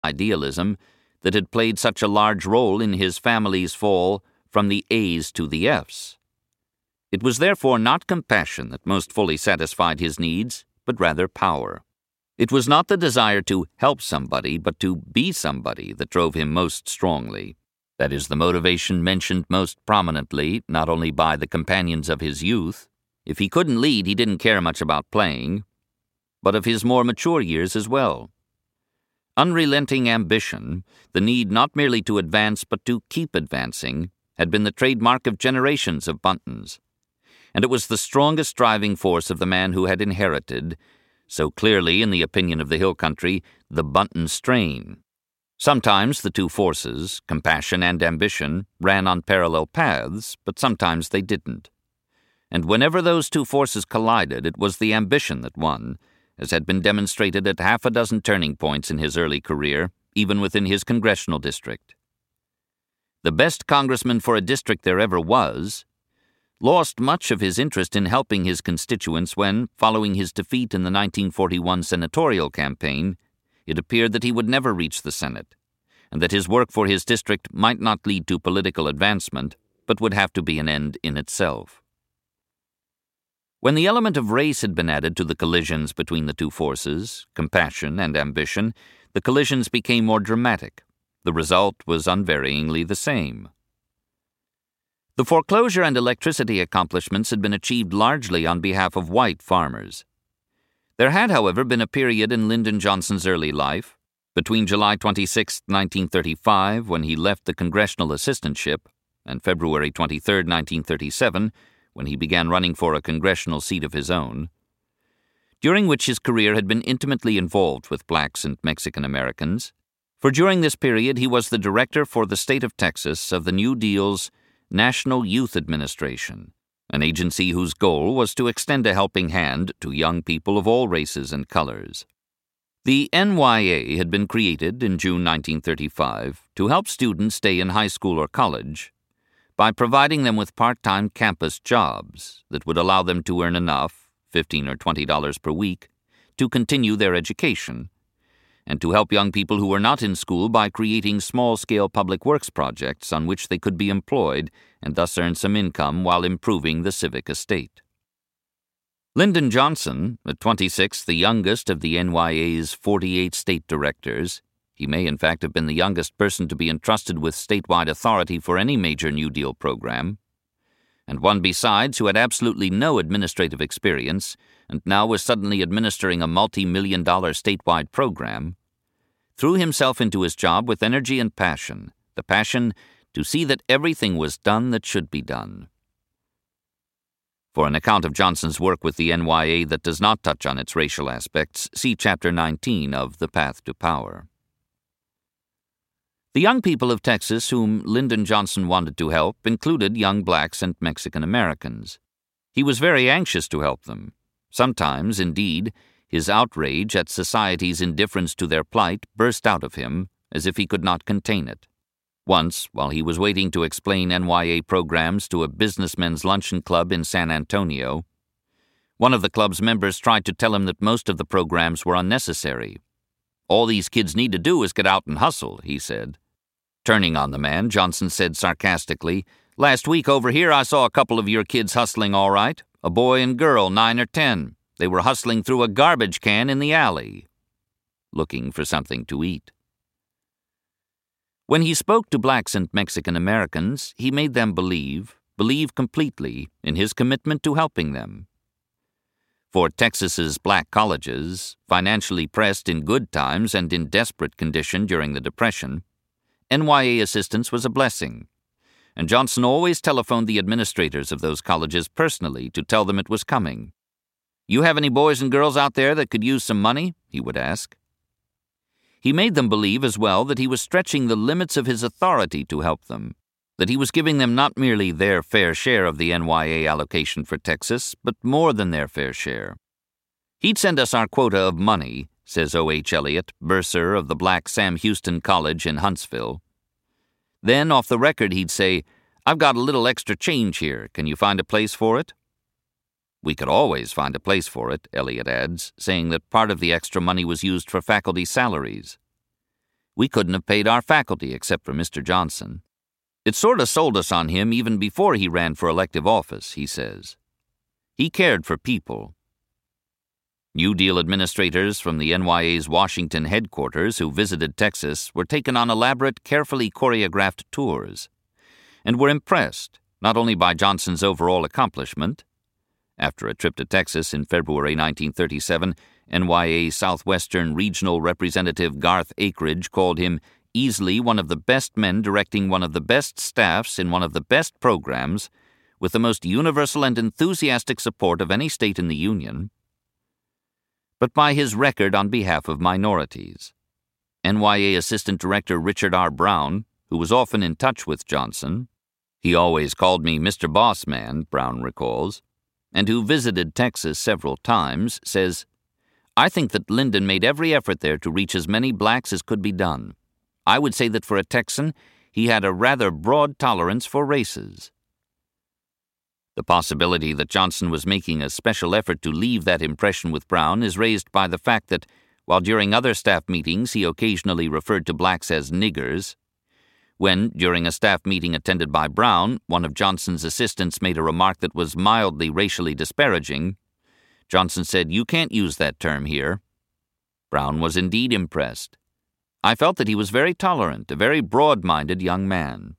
idealism that had played such a large role in his family's fall from the A's to the F's. It was therefore not compassion that most fully satisfied his needs, but rather power. It was not the desire to help somebody, but to be somebody that drove him most strongly. That is the motivation mentioned most prominently, not only by the companions of his youth. If he couldn't lead, he didn't care much about playing, but of his more mature years as well. Unrelenting ambition, the need not merely to advance but to keep advancing, had been the trademark of generations of Buntons, and it was the strongest driving force of the man who had inherited, so clearly in the opinion of the hill country, the Bunton strain. Sometimes the two forces, compassion and ambition, ran on parallel paths, but sometimes they didn't. And whenever those two forces collided, it was the ambition that won, as had been demonstrated at half a dozen turning points in his early career, even within his congressional district. The best congressman for a district there ever was, lost much of his interest in helping his constituents when, following his defeat in the 1941 senatorial campaign, it appeared that he would never reach the Senate, and that his work for his district might not lead to political advancement, but would have to be an end in itself. When the element of race had been added to the collisions between the two forces, compassion and ambition, the collisions became more dramatic. The result was unvaryingly the same. The foreclosure and electricity accomplishments had been achieved largely on behalf of white farmers. There had, however, been a period in Lyndon Johnson's early life, between July 26, 1935, when he left the congressional assistantship, and February 23, 1937, when he began running for a congressional seat of his own, during which his career had been intimately involved with blacks and Mexican Americans, for during this period he was the director for the state of Texas of the New Deal's National Youth Administration, an agency whose goal was to extend a helping hand to young people of all races and colors. The NYA had been created in June 1935 to help students stay in high school or college by providing them with part-time campus jobs that would allow them to earn enough, $15 or $20 per week, to continue their education, and to help young people who were not in school by creating small-scale public works projects on which they could be employed and thus earn some income while improving the civic estate. Lyndon Johnson, at 26 the youngest of the NYA's 48 state directors, he may in fact have been the youngest person to be entrusted with statewide authority for any major New Deal program, and one besides who had absolutely no administrative experience and now was suddenly administering a multi-million-dollar statewide program, threw himself into his job with energy and passion, the passion to see that everything was done that should be done. For an account of Johnson's work with the NYA that does not touch on its racial aspects, see Chapter 19 of The Path to Power. The young people of Texas whom Lyndon Johnson wanted to help included young blacks and Mexican Americans. He was very anxious to help them. Sometimes, indeed, his outrage at society's indifference to their plight burst out of him as if he could not contain it. Once, while he was waiting to explain NYA programs to a businessmen's luncheon club in San Antonio, one of the club's members tried to tell him that most of the programs were unnecessary. "All these kids need to do is get out and hustle," he said. Turning on the man, Johnson said sarcastically, "Last week over here I saw a couple of your kids hustling all right, a boy and girl, 9 or 10. They were hustling through a garbage can in the alley, looking for something to eat." When he spoke to blacks and Mexican Americans, he made them believe completely in his commitment to helping them. For Texas's black colleges, financially pressed in good times and in desperate condition during the Depression, NYA assistance was a blessing, and Johnson always telephoned the administrators of those colleges personally to tell them it was coming. "You have any boys and girls out there that could use some money?" he would ask. He made them believe as well that he was stretching the limits of his authority to help them, that he was giving them not merely their fair share of the NYA allocation for Texas, but more than their fair share. "He'd send us our quota of money," says O.H. Elliott, bursar of the black Sam Houston College in Huntsville. Then, off the record, he'd say, "I've got a little extra change here. Can you find a place for it?" "We could always find a place for it," Elliott adds, saying that part of the extra money was used for faculty salaries. We couldn't have paid our faculty except for Mr. Johnson. It sort of sold us on him even before he ran for elective office, he says. He cared for people. New Deal administrators from the NYA's Washington headquarters who visited Texas were taken on elaborate, carefully choreographed tours, and were impressed not only by Johnson's overall accomplishment. After a trip to Texas in February 1937, NYA Southwestern Regional Representative Garth Akridge called him easily one of the best men directing one of the best staffs in one of the best programs, with the most universal and enthusiastic support of any state in the Union, but by his record on behalf of minorities. NYA Assistant Director Richard R. Brown, who was often in touch with Johnson, he always called me Mr. Boss Man, Brown recalls, and who visited Texas several times, says, I think that Lyndon made every effort there to reach as many blacks as could be done. I would say that for a Texan, he had a rather broad tolerance for races. The possibility that Johnson was making a special effort to leave that impression with Brown is raised by the fact that, while during other staff meetings he occasionally referred to blacks as niggers, when, during a staff meeting attended by Brown, one of Johnson's assistants made a remark that was mildly racially disparaging, Johnson said, "You can't use that term here." Brown was indeed impressed. I felt that he was very tolerant, a very broad-minded young man.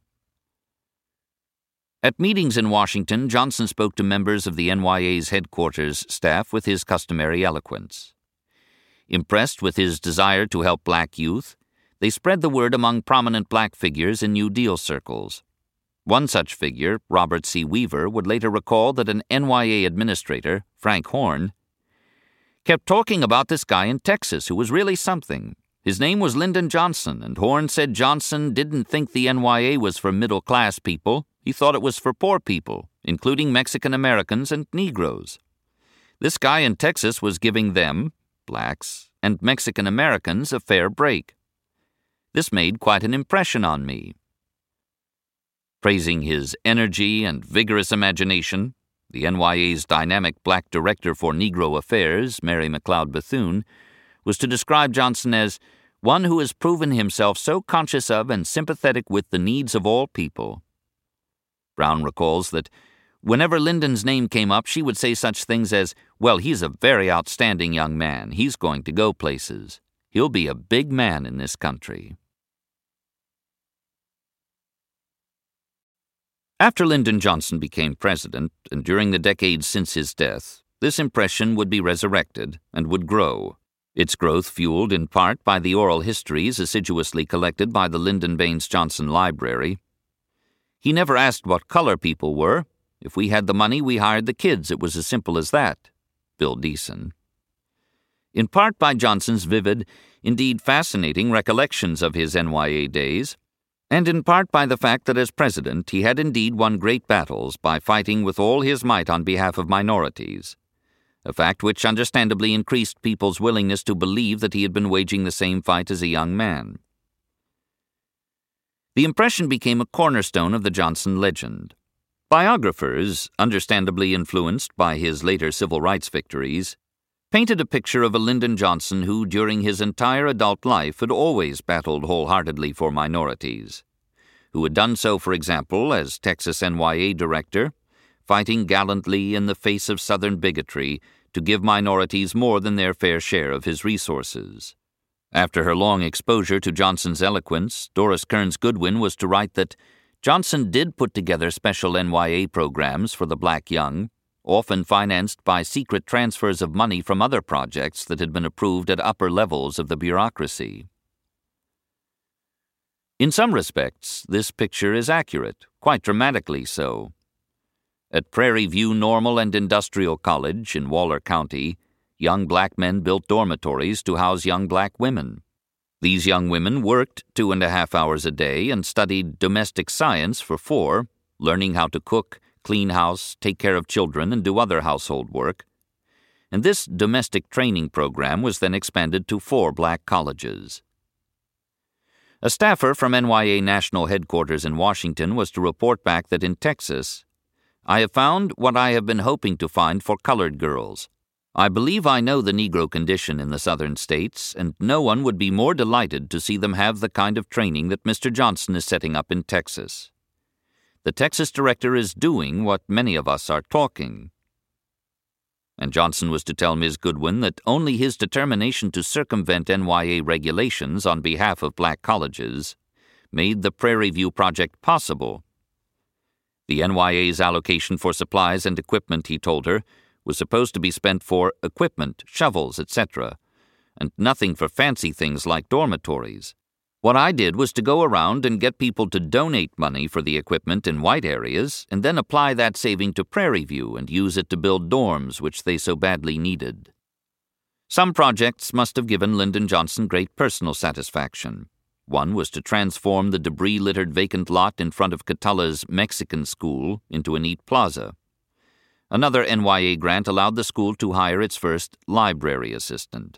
At meetings in Washington, Johnson spoke to members of the NYA's headquarters staff with his customary eloquence. Impressed with his desire to help black youth, they spread the word among prominent black figures in New Deal circles. One such figure, Robert C. Weaver, would later recall that an NYA administrator, Frank Horn, kept talking about this guy in Texas who was really something. His name was Lyndon Johnson, and Horn said Johnson didn't think the NYA was for middle-class people. He thought it was for poor people, including Mexican Americans and Negroes. This guy in Texas was giving them, blacks, and Mexican Americans a fair break. This made quite an impression on me. Praising his energy and vigorous imagination, the NYA's dynamic black director for Negro Affairs, Mary McLeod Bethune, was to describe Johnson as one who has proven himself so conscious of and sympathetic with the needs of all people. Brown recalls that whenever Lyndon's name came up, she would say such things as, "Well, he's a very outstanding young man. He's going to go places. He'll be a big man in this country." After Lyndon Johnson became president, and during the decades since his death, this impression would be resurrected and would grow. Its growth fueled in part by the oral histories assiduously collected by the Lyndon Baines Johnson Library. He never asked what color people were. If we had the money, we hired the kids. It was as simple as that. Bill Deason. In part by Johnson's vivid, indeed fascinating recollections of his NYA days, and in part by the fact that as president he had indeed won great battles by fighting with all his might on behalf of minorities, a fact which understandably increased people's willingness to believe that he had been waging the same fight as a young man. The impression became a cornerstone of the Johnson legend. Biographers, understandably influenced by his later civil rights victories, painted a picture of a Lyndon Johnson who, during his entire adult life, had always battled wholeheartedly for minorities, who had done so, for example, as Texas NYA director, fighting gallantly in the face of Southern bigotry to give minorities more than their fair share of his resources. After her long exposure to Johnson's eloquence, Doris Kearns Goodwin was to write that Johnson did put together special NYA programs for the black young, often financed by secret transfers of money from other projects that had been approved at upper levels of the bureaucracy. In some respects, this picture is accurate, quite dramatically so. At Prairie View Normal and Industrial College in Waller County, young black men built dormitories to house young black women. These young women worked 2.5 hours a day and studied domestic science for 4, learning how to cook, clean house, take care of children, and do other household work. And this domestic training program was then expanded to 4 black colleges. A staffer from NYA National Headquarters in Washington was to report back that in Texas, "I have found what I have been hoping to find for colored girls, I believe I know the Negro condition in the Southern states, and no one would be more delighted to see them have the kind of training that Mr. Johnson is setting up in Texas. The Texas director is doing what many of us are talking." And Johnson was to tell Ms. Goodwin that only his determination to circumvent NYA regulations on behalf of black colleges made the Prairie View Project possible. The NYA's allocation for supplies and equipment, he told her, was supposed to be spent for equipment, shovels, etc., and nothing for fancy things like dormitories. What I did was to go around and get people to donate money for the equipment in white areas and then apply that saving to Prairie View and use it to build dorms which they so badly needed. Some projects must have given Lyndon Johnson great personal satisfaction. One was to transform the debris-littered vacant lot in front of Catullah's Mexican school into a neat plaza. Another NYA grant allowed the school to hire its first library assistant.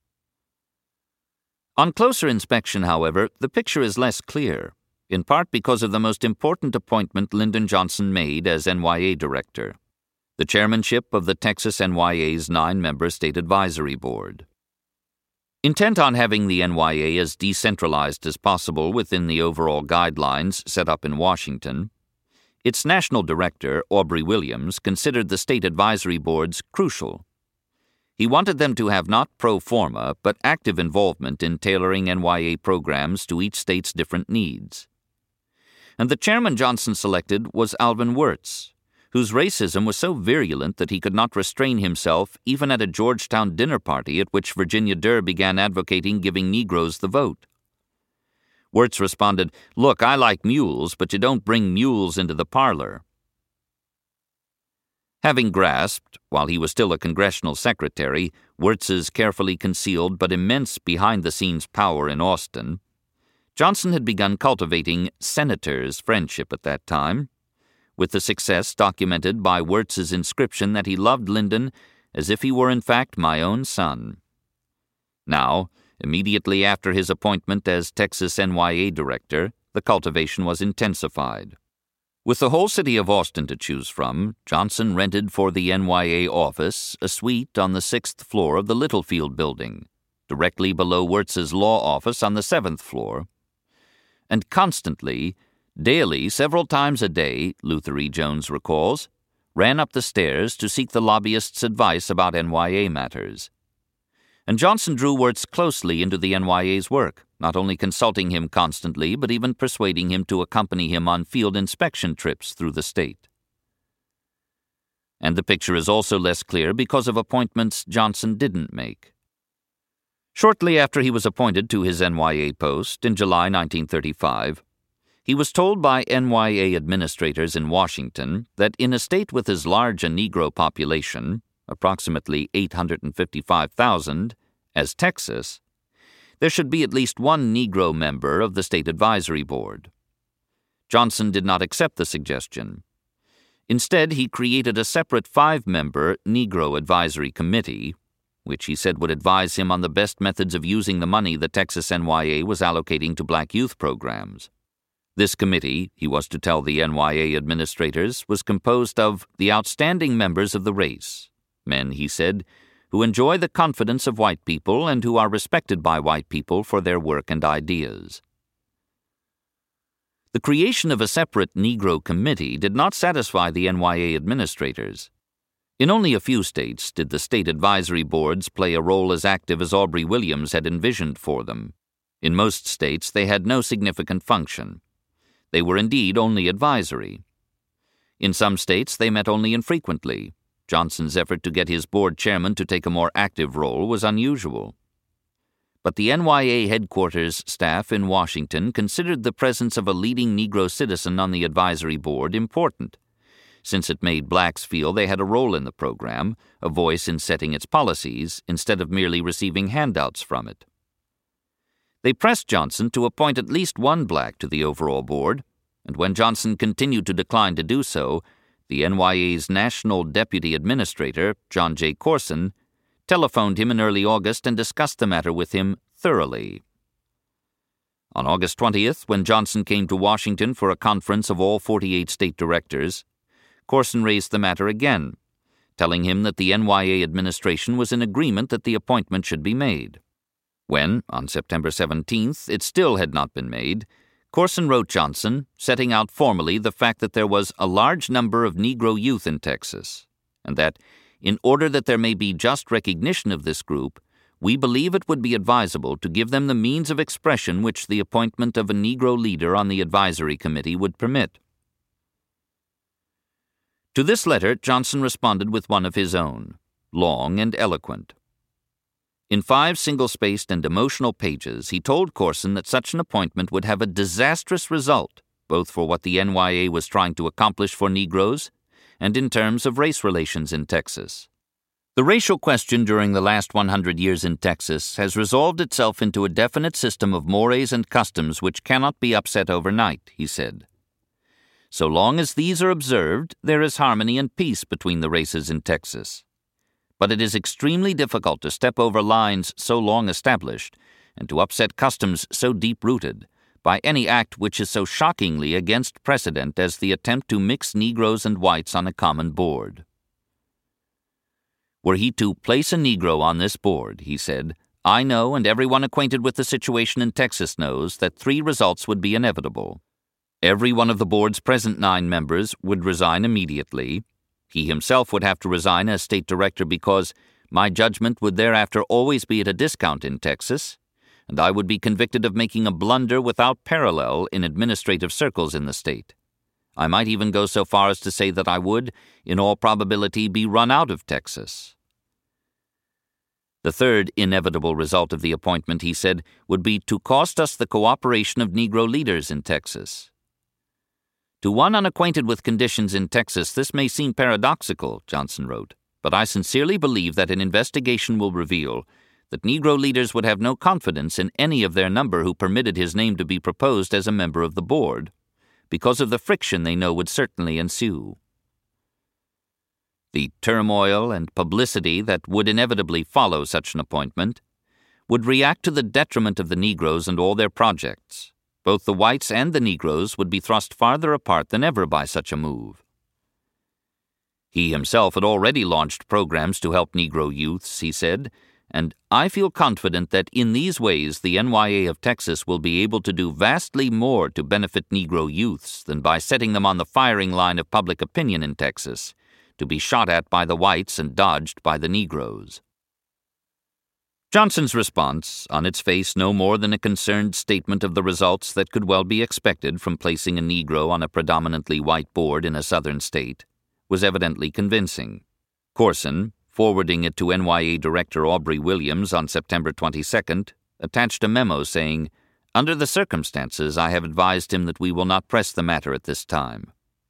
On closer inspection, however, the picture is less clear, in part because of the most important appointment Lyndon Johnson made as NYA director, the chairmanship of the Texas NYA's 9-member state advisory board. Intent on having the NYA as decentralized as possible within the overall guidelines set up in Washington, its national director, Aubrey Williams, considered the state advisory boards crucial. He wanted them to have not pro forma, but active involvement in tailoring NYA programs to each state's different needs. And the chairman Johnson selected was Alvin Wirtz, whose racism was so virulent that he could not restrain himself even at a Georgetown dinner party at which Virginia Durr began advocating giving Negroes the vote. Wirtz responded, "Look, I like mules, but you don't bring mules into the parlor." Having grasped, while he was still a congressional secretary, Wirtz's carefully concealed but immense behind-the-scenes power in Austin, Johnson had begun cultivating senators' friendship at that time, with the success documented by Wirtz's inscription that he loved Lyndon as if he were in fact my own son. Now, immediately after his appointment as Texas NYA director, the cultivation was intensified. With the whole city of Austin to choose from, Johnson rented for the NYA office a suite on the 6th floor of the Littlefield building, directly below Wirtz's law office on the 7th floor. And constantly, daily, several times a day, Luther E. Jones recalls, ran up the stairs to seek the lobbyist's advice about NYA matters. And Johnson drew Wirtz closely into the NYA's work, not only consulting him constantly, but even persuading him to accompany him on field inspection trips through the state. And the picture is also less clear because of appointments Johnson didn't make. Shortly after he was appointed to his NYA post in July 1935, he was told by NYA administrators in Washington that in a state with as large a Negro population, approximately 855,000, as Texas, there should be at least one Negro member of the State Advisory Board. Johnson did not accept the suggestion. Instead, he created a separate 5-member Negro Advisory Committee, which he said would advise him on the best methods of using the money the Texas NYA was allocating to black youth programs. This committee, he was to tell the NYA administrators, was composed of the outstanding members of the race, men, he said, who enjoy the confidence of white people and who are respected by white people for their work and ideas. The creation of a separate Negro committee did not satisfy the NYA administrators. In only a few states did the state advisory boards play a role as active as Aubrey Williams had envisioned for them. In most states, they had no significant function. They were indeed only advisory. In some states, they met only infrequently. Johnson's effort to get his board chairman to take a more active role was unusual. But the NYA headquarters staff in Washington considered the presence of a leading Negro citizen on the advisory board important, since it made blacks feel they had a role in the program, a voice in setting its policies, instead of merely receiving handouts from it. They pressed Johnson to appoint at least one black to the overall board, and when Johnson continued to decline to do so, the NYA's National Deputy Administrator, John J. Corson, telephoned him in early August and discussed the matter with him thoroughly. On August 20th, when Johnson came to Washington for a conference of all 48 state directors, Corson raised the matter again, telling him that the NYA administration was in agreement that the appointment should be made. When, on September 17th, it still had not been made, Corson wrote Johnson, setting out formally the fact that there was a large number of Negro youth in Texas, and that, in order that there may be just recognition of this group, we believe it would be advisable to give them the means of expression which the appointment of a Negro leader on the advisory committee would permit. To this letter, Johnson responded with one of his own, long and eloquent. In 5 single-spaced and emotional pages, he told Corson that such an appointment would have a disastrous result, both for what the NYA was trying to accomplish for Negroes and in terms of race relations in Texas. The racial question during the last 100 years in Texas has resolved itself into a definite system of mores and customs which cannot be upset overnight, he said. So long as these are observed, there is harmony and peace between the races in Texas. But it is extremely difficult to step over lines so long established and to upset customs so deep-rooted by any act which is so shockingly against precedent as the attempt to mix Negroes and whites on a common board. Were he to place a Negro on this board, he said, I know and everyone acquainted with the situation in Texas knows that 3 results would be inevitable. Every one of the board's present 9 members would resign immediately. He himself would have to resign as state director because my judgment would thereafter always be at a discount in Texas, and I would be convicted of making a blunder without parallel in administrative circles in the state. I might even go so far as to say that I would, in all probability, be run out of Texas. The third inevitable result of the appointment, he said, would be to cost us the cooperation of Negro leaders in Texas. To one unacquainted with conditions in Texas, this may seem paradoxical, Johnson wrote, but I sincerely believe that an investigation will reveal that Negro leaders would have no confidence in any of their number who permitted his name to be proposed as a member of the board, because of the friction they know would certainly ensue. The turmoil and publicity that would inevitably follow such an appointment would react to the detriment of the Negroes and all their projects. Both the whites and the Negroes would be thrust farther apart than ever by such a move. He himself had already launched programs to help Negro youths, he said, and I feel confident that in these ways the NYA of Texas will be able to do vastly more to benefit Negro youths than by setting them on the firing line of public opinion in Texas, to be shot at by the whites and dodged by the Negroes. Johnson's response, on its face no more than a concerned statement of the results that could well be expected from placing a Negro on a predominantly white board in a southern state, was evidently convincing. Corson, forwarding it to NYA Director Aubrey Williams on September 22nd, attached a memo saying, "Under the circumstances, I have advised him that we will not press the matter at this time."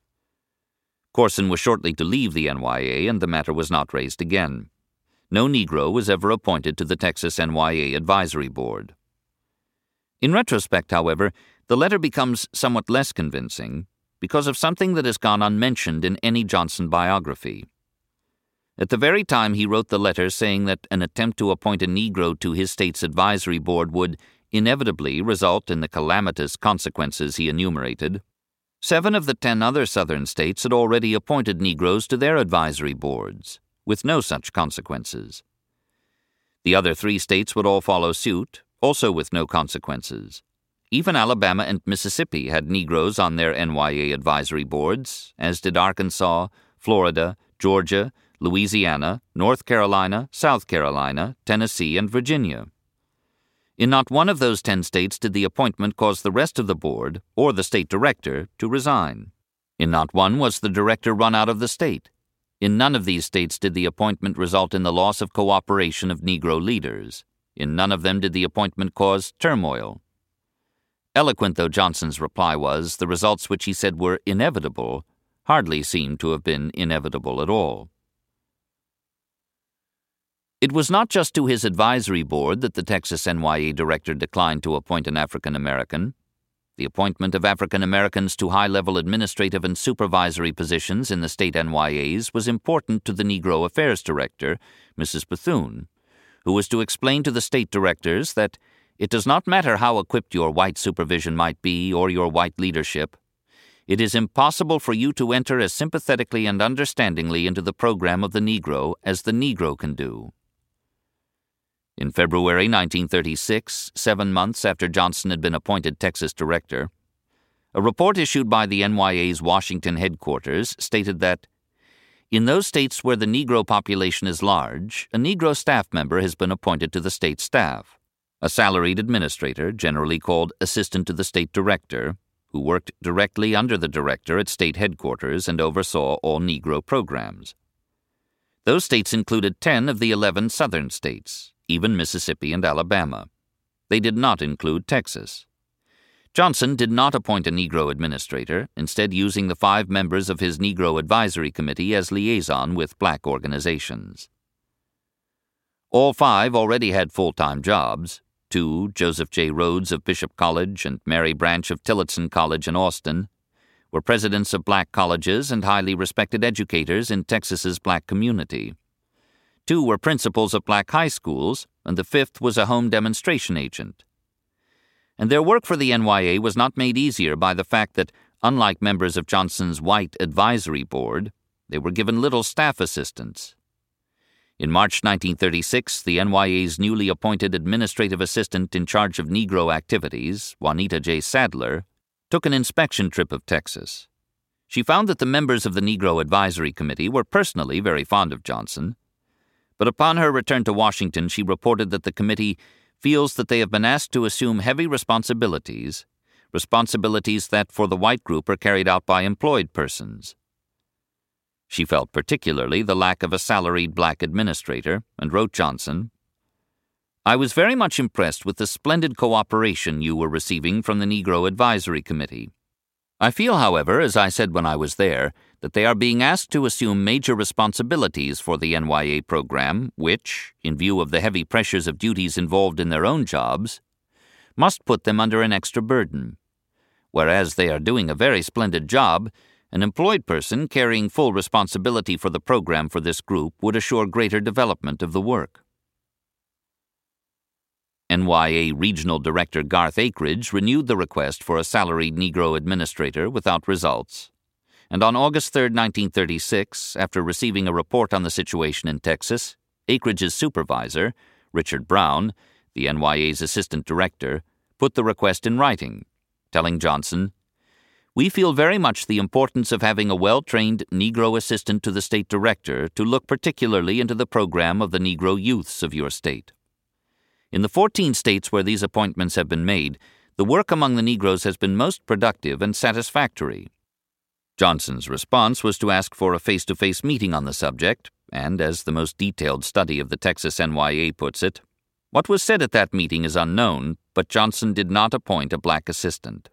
Corson was shortly to leave the NYA, and the matter was not raised again. No Negro was ever appointed to the Texas NYA Advisory Board. In retrospect, however, the letter becomes somewhat less convincing because of something that has gone unmentioned in any Johnson biography. At the very time he wrote the letter saying that an attempt to appoint a Negro to his state's advisory board would inevitably result in the calamitous consequences he enumerated, 7 of the 10 other southern states had already appointed Negroes to their advisory boards, with no such consequences. The other 3 states would all follow suit, also with no consequences. Even Alabama and Mississippi had Negroes on their NYA advisory boards, as did Arkansas, Florida, Georgia, Louisiana, North Carolina, South Carolina, Tennessee, and Virginia. In not one of those 10 states did the appointment cause the rest of the board, or the state director, to resign. In not one was the director run out of the state. In none of these states did the appointment result in the loss of cooperation of Negro leaders. In none of them did the appointment cause turmoil. Eloquent though Johnson's reply was, the results which he said were inevitable hardly seemed to have been inevitable at all. It was not just to his advisory board that the Texas NYA director declined to appoint an African American. The appointment of African Americans to high-level administrative and supervisory positions in the state NYAs was important to the Negro Affairs Director, Mrs. Bethune, who was to explain to the state directors that it does not matter how equipped your white supervision might be or your white leadership. it is impossible for you to enter as sympathetically and understandingly into the program of the Negro as the Negro can do. In February 1936, 7 months after Johnson had been appointed Texas director, a report issued by the NYA's Washington headquarters stated that, in those states where the Negro population is large, a Negro staff member has been appointed to the state staff, a salaried administrator, generally called assistant to the state director, who worked directly under the director at state headquarters and oversaw all Negro programs. Those states included 10 of the 11 southern states, even Mississippi and Alabama. They did not include Texas. Johnson did not appoint a Negro administrator, instead using the 5 members of his Negro Advisory Committee as liaison with black organizations. All 5 already had full-time jobs. 2, Joseph J. Rhodes of Bishop College and Mary Branch of Tillotson College in Austin, were presidents of black colleges and highly respected educators in Texas's black community. 2 were principals of black high schools, and the 5th was a home demonstration agent. And their work for the NYA was not made easier by the fact that, unlike members of Johnson's white advisory board, they were given little staff assistance. In March 1936, the NYA's newly appointed administrative assistant in charge of Negro activities, Juanita J. Sadler, took an inspection trip of Texas. She found that the members of the Negro Advisory Committee were personally very fond of Johnson, but upon her return to Washington, she reported that the committee feels that they have been asked to assume heavy responsibilities that for the white group are carried out by employed persons. She felt particularly the lack of a salaried black administrator and wrote Johnson, "I was very much impressed with the splendid cooperation you were receiving from the Negro Advisory Committee. I feel, however, as I said when I was there, that they are being asked to assume major responsibilities for the NYA program, which, in view of the heavy pressures of duties involved in their own jobs, must put them under an extra burden. Whereas they are doing a very splendid job, an employed person carrying full responsibility for the program for this group would assure greater development of the work." NYA Regional Director Garth Akridge renewed the request for a salaried Negro administrator without results, and on August 3, 1936, after receiving a report on the situation in Texas, Akridge's supervisor, Richard Brown, the NYA's assistant director, put the request in writing, telling Johnson, "We feel very much the importance of having a well-trained Negro assistant to the state director to look particularly into the program of the Negro youths of your state. In the 14 states where these appointments have been made, the work among the Negroes has been most productive and satisfactory." Johnson's response was to ask for a face-to-face meeting on the subject, and, as the most detailed study of the Texas NYA puts it, what was said at that meeting is unknown, but Johnson did not appoint a black assistant.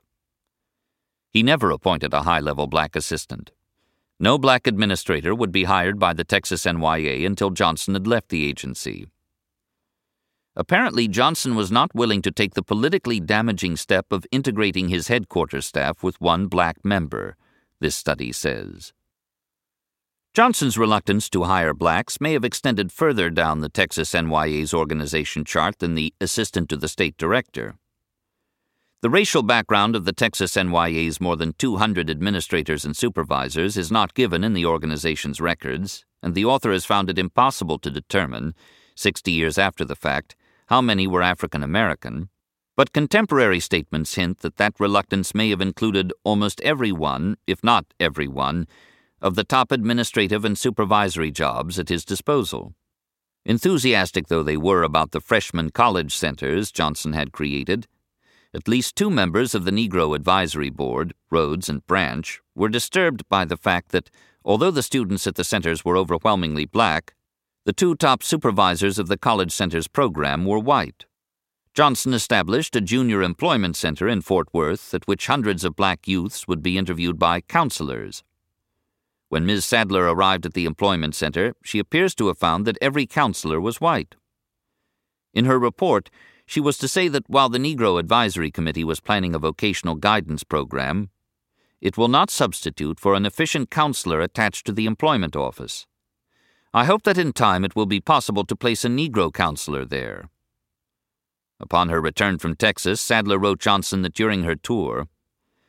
He never appointed a high-level black assistant. No black administrator would be hired by the Texas NYA until Johnson had left the agency. Apparently, Johnson was not willing to take the politically damaging step of integrating his headquarters staff with one black member, this study says. Johnson's reluctance to hire blacks may have extended further down the Texas NYA's organization chart than the assistant to the state director. The racial background of the Texas NYA's more than 200 administrators and supervisors is not given in the organization's records, and the author has found it impossible to determine, 60 years after the fact, how many were African American, but contemporary statements hint that that reluctance may have included almost every one, if not every one, of the top administrative and supervisory jobs at his disposal. Enthusiastic though they were about the freshman college centers Johnson had created, at least 2 members of the Negro Advisory Board, Rhodes and Branch, were disturbed by the fact that, although the students at the centers were overwhelmingly black, the 2 top supervisors of the college center's program were white. Johnson established a junior employment center in Fort Worth at which hundreds of black youths would be interviewed by counselors. When Ms. Sadler arrived at the employment center, she appears to have found that every counselor was white. In her report, she was to say that while the Negro Advisory Committee was planning a vocational guidance program, it will not substitute for an efficient counselor attached to the employment office. I hope that in time it will be possible to place a Negro counselor there. Upon her return from Texas, Sadler wrote Johnson that during her tour,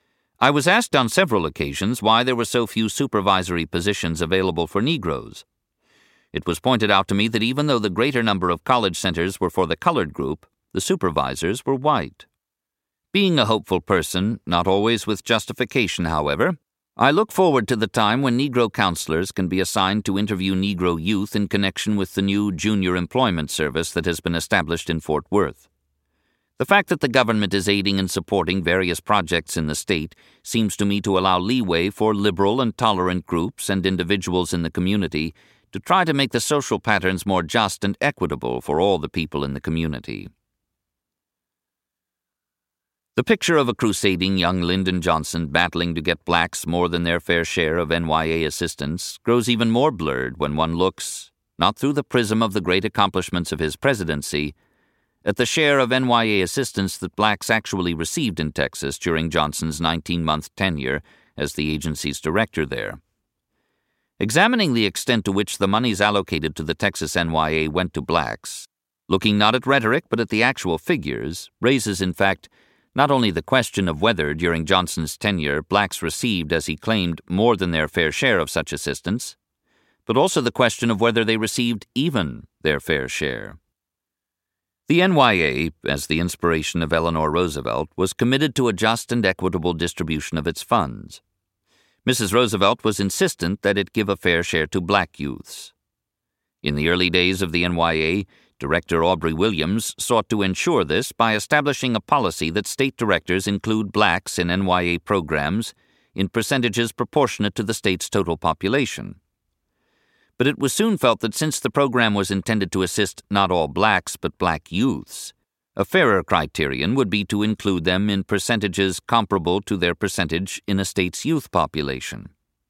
I was asked on several occasions why there were so few supervisory positions available for Negroes. It was pointed out to me that even though the greater number of college centers were for the colored group, the supervisors were white. Being a hopeful person, not always with justification, however, I look forward to the time when Negro counselors can be assigned to interview Negro youth in connection with the new Junior Employment Service that has been established in Fort Worth. The fact that the government is aiding and supporting various projects in the state seems to me to allow leeway for liberal and tolerant groups and individuals in the community to try to make the social patterns more just and equitable for all the people in the community. The picture of a crusading young Lyndon Johnson battling to get blacks more than their fair share of NYA assistance grows even more blurred when one looks, not through the prism of the great accomplishments of his presidency, at the share of NYA assistance that blacks actually received in Texas during Johnson's 19-month tenure as the agency's director there. Examining the extent to which the monies allocated to the Texas NYA went to blacks, looking not at rhetoric but at the actual figures, raises, in fact, not only the question of whether, during Johnson's tenure, blacks received, as he claimed, more than their fair share of such assistance, but also the question of whether they received even their fair share. The NYA, as the inspiration of Eleanor Roosevelt, was committed to a just and equitable distribution of its funds. Mrs. Roosevelt was insistent that it give a fair share to black youths. In the early days of the NYA, Director Aubrey Williams sought to ensure this by establishing a policy that state directors include blacks in NYA programs in percentages proportionate to the state's total population. But it was soon felt that since the program was intended to assist not all blacks but black youths, a fairer criterion would be to include them in percentages comparable to their percentage in a state's youth population.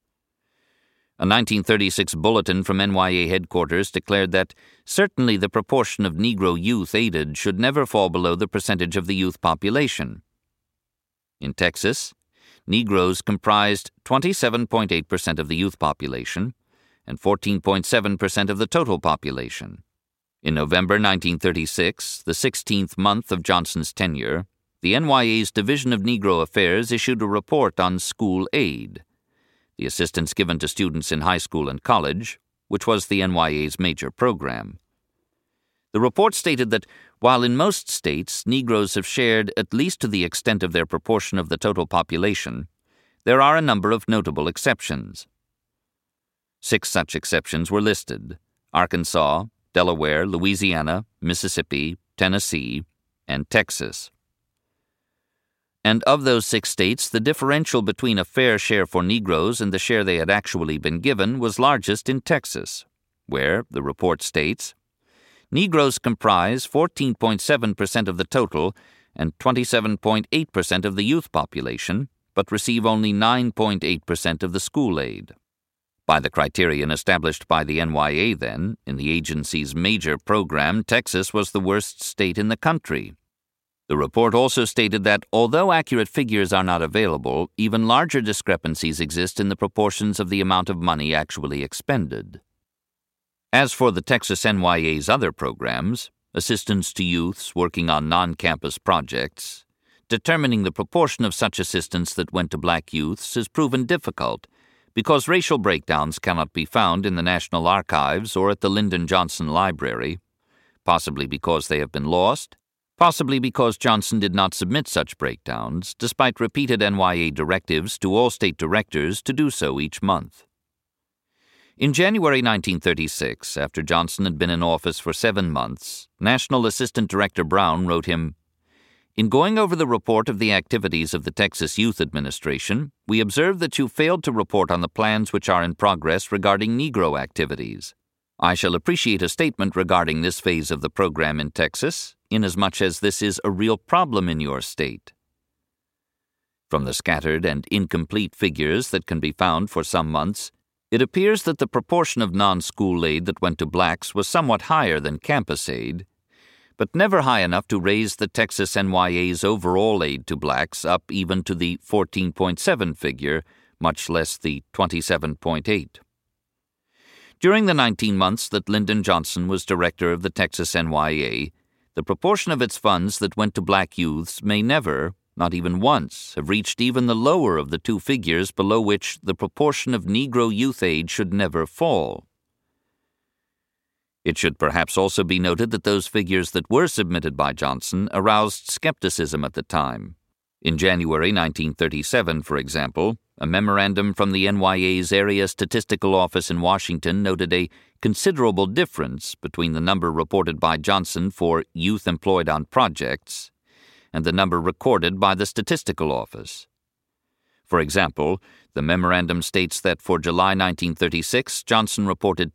A 1936 bulletin from NYA headquarters declared that certainly the proportion of Negro youth aided should never fall below the percentage of the youth population. In Texas, Negroes comprised 27.8% of the youth population, and 14.7% of the total population. In November 1936, the 16th month of Johnson's tenure, the NYA's Division of Negro Affairs issued a report on school aid, the assistance given to students in high school and college, which was the NYA's major program. The report stated that while in most states Negroes have shared at least to the extent of their proportion of the total population, there are a number of notable exceptions. 6 such exceptions were listed: Arkansas, Delaware, Louisiana, Mississippi, Tennessee, and Texas. And of those 6 states, the differential between a fair share for Negroes and the share they had actually been given was largest in Texas, where, the report states, Negroes comprise 14.7% of the total and 27.8% of the youth population, but receive only 9.8% of the school aid. By the criterion established by the NYA then, in the agency's major program, Texas was the worst state in the country. The report also stated that, although accurate figures are not available, even larger discrepancies exist in the proportions of the amount of money actually expended. As for the Texas NYA's other programs, assistance to youths working on non-campus projects, determining the proportion of such assistance that went to black youths has proven difficult, because racial breakdowns cannot be found in the National Archives or at the Lyndon Johnson Library, possibly because they have been lost, possibly because Johnson did not submit such breakdowns, despite repeated NYA directives to all state directors to do so each month. In January 1936, after Johnson had been in office for 7 months, National Assistant Director Brown wrote him, "In going over the report of the activities of the Texas Youth Administration, we observe that you failed to report on the plans which are in progress regarding Negro activities. I shall appreciate a statement regarding this phase of the program in Texas, inasmuch as this is a real problem in your state." From the scattered and incomplete figures that can be found for some months, it appears that the proportion of non-school aid that went to blacks was somewhat higher than campus aid, but never high enough to raise the Texas NYA's overall aid to blacks up even to the 14.7 figure, much less the 27.8. During the 19 months that Lyndon Johnson was director of the Texas NYA, the proportion of its funds that went to black youths may never, not even once, have reached even the lower of the two figures below which the proportion of Negro youth aid should never fall. It should perhaps also be noted that those figures that were submitted by Johnson aroused skepticism at the time. In January 1937, for example, a memorandum from the NYA's Area Statistical Office in Washington noted a considerable difference between the number reported by Johnson for youth employed on projects and the number recorded by the Statistical Office. For example, the memorandum states that for July 1936, Johnson reported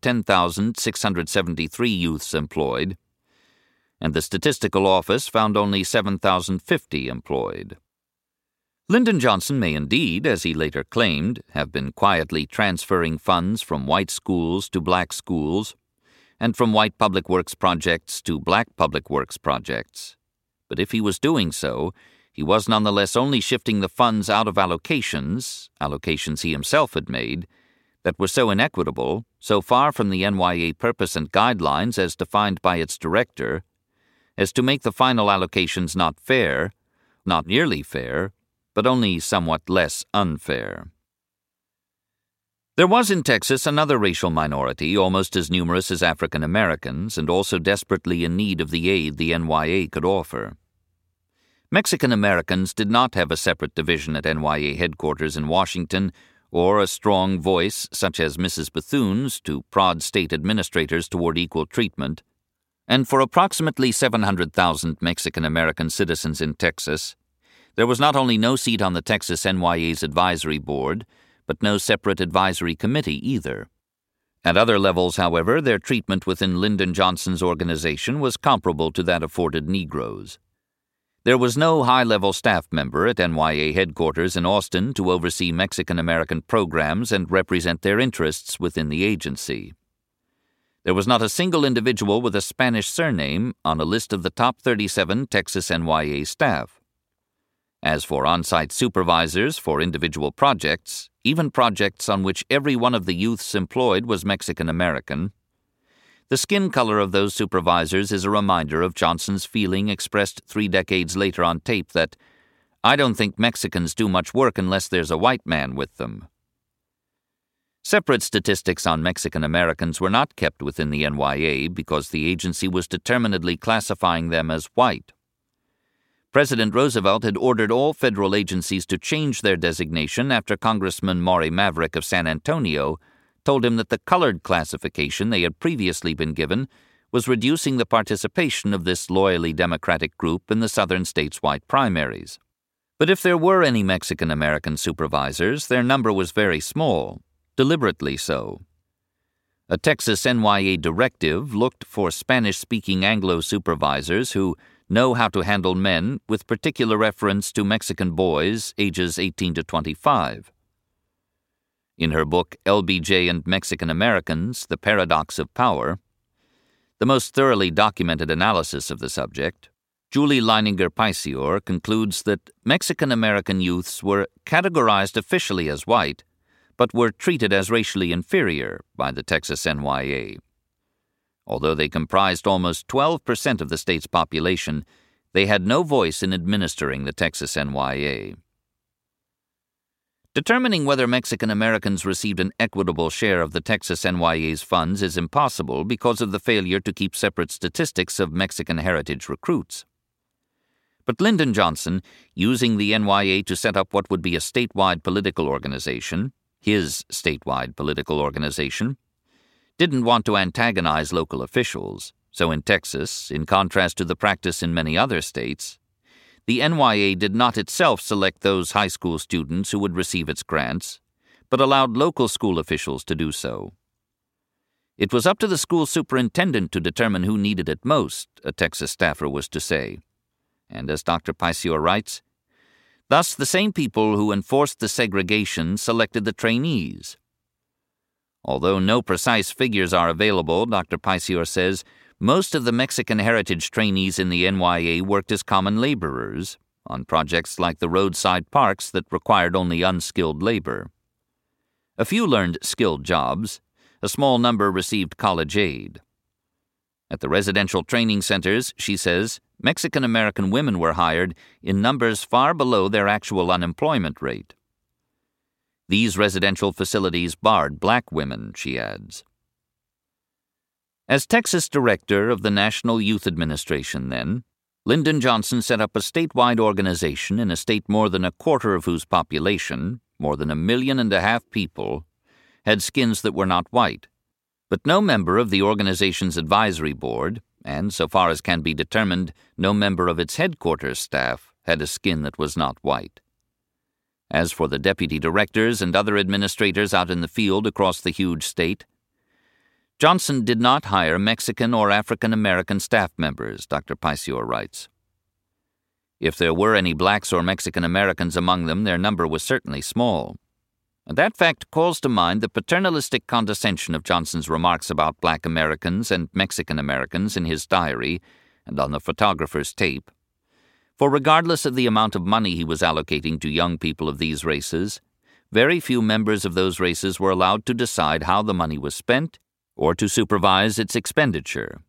10,673 youths employed, and the Statistical Office found only 7,050 employed. Lyndon Johnson may indeed, as he later claimed, have been quietly transferring funds from white schools to black schools, and from white public works projects to black public works projects. But if he was doing so, he was nonetheless only shifting the funds out of allocations he himself had made, that were so inequitable, so far from the NYA purpose and guidelines as defined by its director, as to make the final allocations not fair, not nearly fair, but only somewhat less unfair. There was in Texas another racial minority almost as numerous as African Americans and also desperately in need of the aid the NYA could offer. Mexican Americans did not have a separate division at NYA headquarters in Washington or a strong voice such as Mrs. Bethune's to prod state administrators toward equal treatment, and for approximately 700,000 Mexican American citizens in Texas, there was not only no seat on the Texas NYA's advisory board, but no separate advisory committee either. At other levels, however, their treatment within Lyndon Johnson's organization was comparable to that afforded Negroes. There was no high-level staff member at NYA headquarters in Austin to oversee Mexican-American programs and represent their interests within the agency. There was not a single individual with a Spanish surname on a list of the top 37 Texas NYA staff. As for on-site supervisors for individual projects, even projects on which every one of the youths employed was Mexican-American, the skin color of those supervisors is a reminder of Johnson's feeling expressed 3 decades later on tape that, "I don't think Mexicans do much work unless there's a white man with them." Separate statistics on Mexican Americans were not kept within the NYA because the agency was determinedly classifying them as white. President Roosevelt had ordered all federal agencies to change their designation after Congressman Maury Maverick of San Antonio told him that the colored classification they had previously been given was reducing the participation of this loyally Democratic group in the southern states' white primaries. But if there were any Mexican-American supervisors, their number was very small, deliberately so. A Texas NYA directive looked for Spanish-speaking Anglo supervisors who know how to handle men with particular reference to Mexican boys ages 18 to 25. In her book LBJ and Mexican Americans, The Paradox of Power, the most thoroughly documented analysis of the subject, Julie Leininger-Peissior concludes that Mexican American youths were categorized officially as white, but were treated as racially inferior by the Texas NYA. Although they comprised almost 12% of the state's population, they had no voice in administering the Texas NYA. Determining whether Mexican Americans received an equitable share of the Texas NYA's funds is impossible because of the failure to keep separate statistics of Mexican heritage recruits. But Lyndon Johnson, using the NYA to set up what would be a statewide political organization, his statewide political organization, didn't want to antagonize local officials, so in Texas, in contrast to the practice in many other states, the NYA did not itself select those high school students who would receive its grants, but allowed local school officials to do so. It was up to the school superintendent to determine who needed it most, a Texas staffer was to say. And as Dr. Peissior writes, thus the same people who enforced the segregation selected the trainees. Although no precise figures are available, Dr. Peissior says, most of the Mexican heritage trainees in the NYA worked as common laborers on projects like the roadside parks that required only unskilled labor. A few learned skilled jobs. A small number received college aid. At the residential training centers, she says, Mexican-American women were hired in numbers far below their actual unemployment rate. These residential facilities barred black women, she adds. As Texas director of the National Youth Administration then, Lyndon Johnson set up a statewide organization in a state more than a quarter of whose population, more than 1.5 million people, had skins that were not white. But no member of the organization's advisory board, and so far as can be determined, no member of its headquarters staff, had a skin that was not white. As for the deputy directors and other administrators out in the field across the huge state, Johnson did not hire Mexican or African American staff members, Dr. Paisior writes. If there were any blacks or Mexican Americans among them, their number was certainly small. And that fact calls to mind the paternalistic condescension of Johnson's remarks about black Americans and Mexican Americans in his diary and on the photographer's tape. For regardless of the amount of money he was allocating to young people of these races, very few members of those races were allowed to decide how the money was spent or to supervise its expenditure.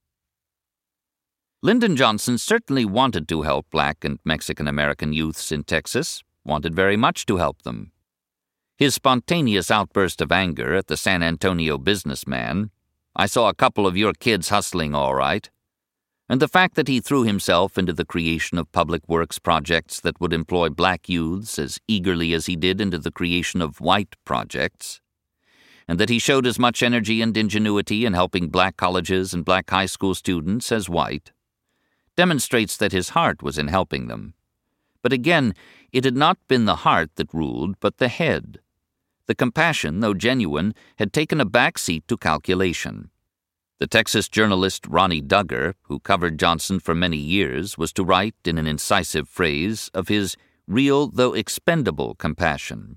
Lyndon Johnson certainly wanted to help black and Mexican American youths in Texas, wanted very much to help them. His spontaneous outburst of anger at the San Antonio businessman, "I saw a couple of your kids hustling all right," and the fact that he threw himself into the creation of public works projects that would employ black youths as eagerly as he did into the creation of white projects, and that he showed as much energy and ingenuity in helping black colleges and black high school students as white, demonstrates that his heart was in helping them. But again, it had not been the heart that ruled, but the head. The compassion, though genuine, had taken a back seat to calculation. The Texas journalist Ronnie Duggar, who covered Johnson for many years, was to write, in an incisive phrase, of his real though expendable compassion.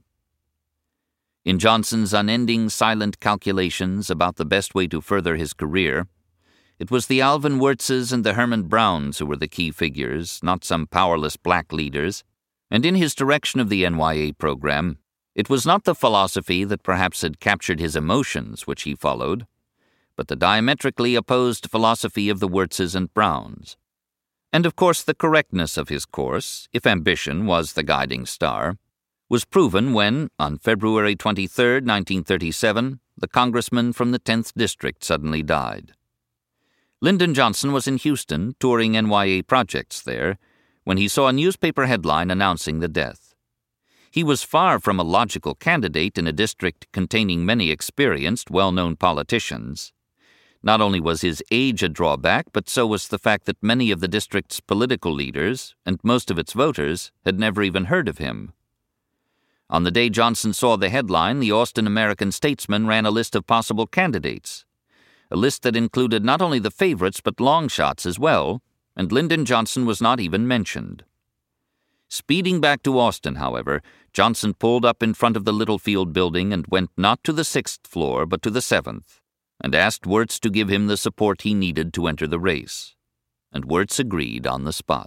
In Johnson's unending silent calculations about the best way to further his career, it was the Alvin Wirtzes and the Herman Browns who were the key figures, not some powerless black leaders, and in his direction of the NYA program, it was not the philosophy that perhaps had captured his emotions which he followed, but the diametrically opposed philosophy of the Wirtzes and Browns. And of course the correctness of his course, if ambition was the guiding star, was proven when, on February 23, 1937, the congressman from the 10th District suddenly died. Lyndon Johnson was in Houston touring NYA projects there when he saw a newspaper headline announcing the death. He was far from a logical candidate in a district containing many experienced, well-known politicians. Not only was his age a drawback, but so was the fact that many of the district's political leaders, and most of its voters, had never even heard of him. On the day Johnson saw the headline, the Austin American-Statesman ran a list of possible candidates, a list that included not only the favorites but long shots as well, and Lyndon Johnson was not even mentioned. Speeding back to Austin, however, Johnson pulled up in front of the Littlefield building and went not to the 6th floor but to the 7th, and asked Wirtz to give him the support he needed to enter the race. And Wirtz agreed on the spot.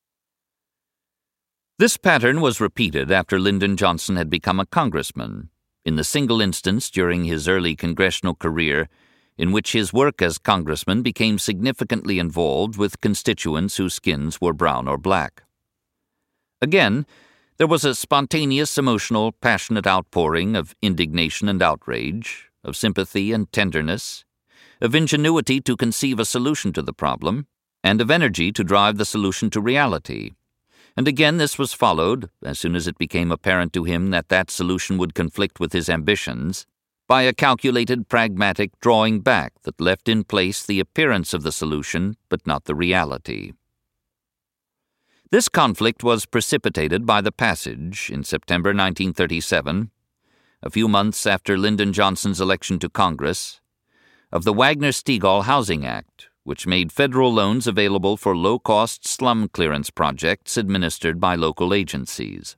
This pattern was repeated after Lyndon Johnson had become a congressman, in the single instance during his early congressional career in which his work as congressman became significantly involved with constituents whose skins were brown or black. Again, there was a spontaneous, emotional, passionate outpouring of indignation and outrage, of sympathy and tenderness, of ingenuity to conceive a solution to the problem, and of energy to drive the solution to reality. And again this was followed, as soon as it became apparent to him that that solution would conflict with his ambitions, by a calculated, pragmatic drawing back that left in place the appearance of the solution, but not the reality. This conflict was precipitated by the passage, in September 1937, a few months after Lyndon Johnson's election to Congress, of the Wagner-Stegall Housing Act, which made federal loans available for low-cost slum clearance projects administered by local agencies.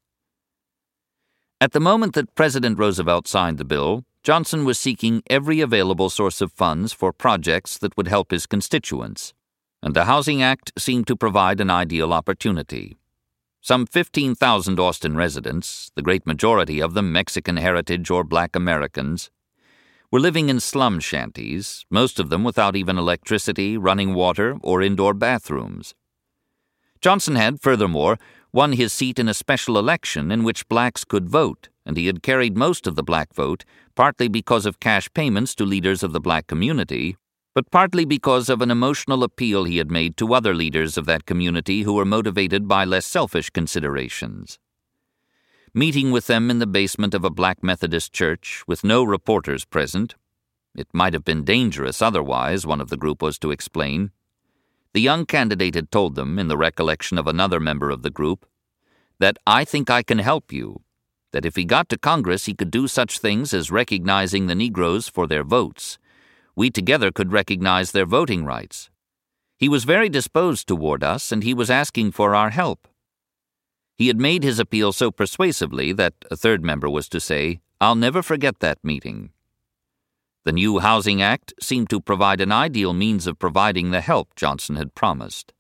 At the moment that President Roosevelt signed the bill, Johnson was seeking every available source of funds for projects that would help his constituents, and the Housing Act seemed to provide an ideal opportunity. Some 15,000 Austin residents, the great majority of them Mexican heritage or black Americans, were living in slum shanties, most of them without even electricity, running water, or indoor bathrooms. Johnson had, furthermore, won his seat in a special election in which blacks could vote, and he had carried most of the black vote, partly because of cash payments to leaders of the black community, but partly because of an emotional appeal he had made to other leaders of that community who were motivated by less selfish considerations. Meeting with them in the basement of a black Methodist church, with no reporters present — it might have been dangerous otherwise, one of the group was to explain — the young candidate had told them, in the recollection of another member of the group, that "I think I can help you," that if he got to Congress he could do such things as recognizing the Negroes for their votes. We together could recognize their voting rights. He was very disposed toward us, and he was asking for our help. He had made his appeal so persuasively that, a third member was to say, "I'll never forget that meeting." The new Housing Act seemed to provide an ideal means of providing the help Johnson had promised.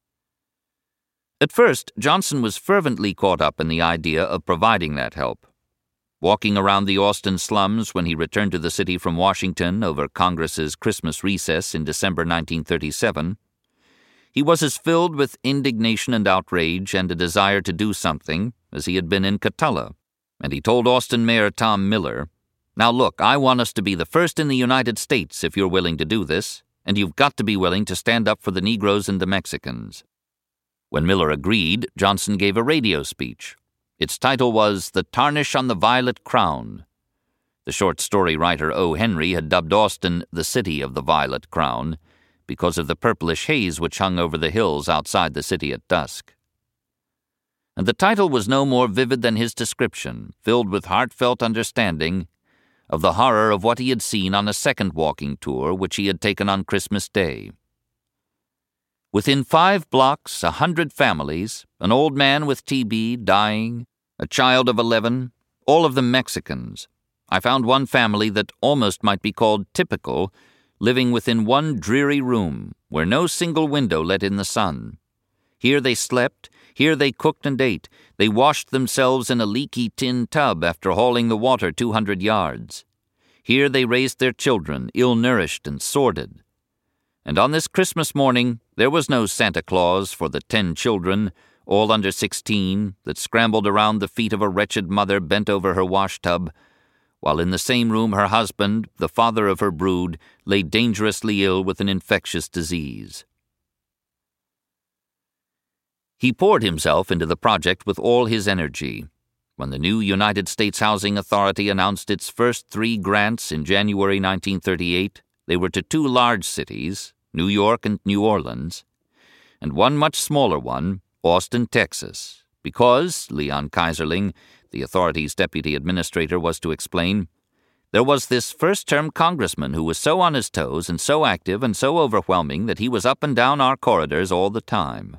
At first, Johnson was fervently caught up in the idea of providing that help. Walking around the Austin slums when he returned to the city from Washington over Congress's Christmas recess in December 1937, he was as filled with indignation and outrage and a desire to do something as he had been in Cotulla, and he told Austin Mayor Tom Miller, "Now look, I want us to be the first in the United States if you're willing to do this, and you've got to be willing to stand up for the Negroes and the Mexicans." When Miller agreed, Johnson gave a radio speech. Its title was "The Tarnish on the Violet Crown." The short story writer O. Henry had dubbed Austin the City of the Violet Crown, because of the purplish haze which hung over the hills outside the city at dusk. And the title was no more vivid than his description, filled with heartfelt understanding of the horror of what he had seen on a second walking tour which he had taken on Christmas Day. Within 5 blocks, 100 families, an old man with TB dying, a child of 11, all of them Mexicans. I found one family that almost might be called typical, living within one dreary room, where no single window let in the sun. Here they slept, here they cooked and ate, they washed themselves in a leaky tin tub after hauling the water 200 yards. Here they raised their children, ill-nourished and sordid. And on this Christmas morning, there was no Santa Claus for the 10 children, all under 16, that scrambled around the feet of a wretched mother bent over her washtub, while in the same room her husband, the father of her brood, lay dangerously ill with an infectious disease. He poured himself into the project with all his energy. When the new United States Housing Authority announced its first 3 grants in January 1938, they were to 2 large cities, New York and New Orleans, and one much smaller one, Austin, Texas, because, Leon Kaiserling, the authority's deputy administrator, was to explain, there was this first-term congressman who was so on his toes and so active and so overwhelming that he was up and down our corridors all the time.